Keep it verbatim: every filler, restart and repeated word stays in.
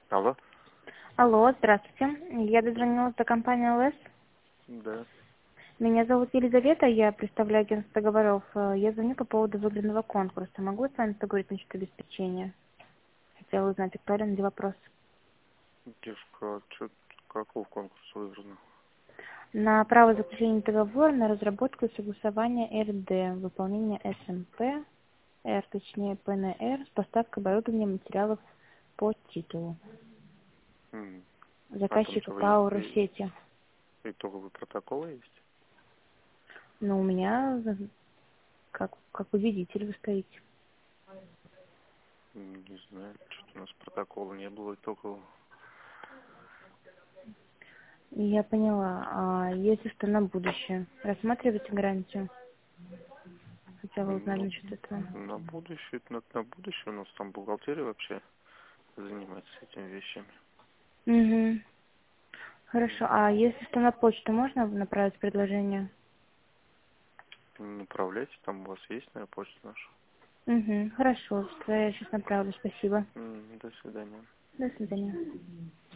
Алло? Алло, здравствуйте. Я дозвонилась до компании ЛС. Да. Меня зовут Елизавета, я представляю агентство договоров. Э, Я звоню по поводу выигранного конкурса. Могу с вами поговорить насчет обеспечения? Хотела узнать, актуален ли вопрос. Девушка, а чё, какого конкурса выиграно? На право заключения договора на разработку и согласование РД, выполнение СМП, Р, точнее ПНР, с поставкой оборудования материалов по титулу. М. А там Заказчика что, вы ПАО и- «Россети». итоговые протоколы есть? Но у меня, э, как, как победитель, вы стоите. М, Не знаю, что-то у нас протокола не было итогового. Я поняла. А если что на будущее? Рассматриваете гарантию? Хотела М, узнать Ну, насчет этого. на будущее, на, на будущее у нас там бухгалтерия вообще занимается этими вещами. Угу. Хорошо. М. А если что на почту, можно направить предложение? Направляйте, там у вас есть, наверное, почта наша. Угу. Хорошо. Что я сейчас направлю. Спасибо. М, До свидания. До свидания.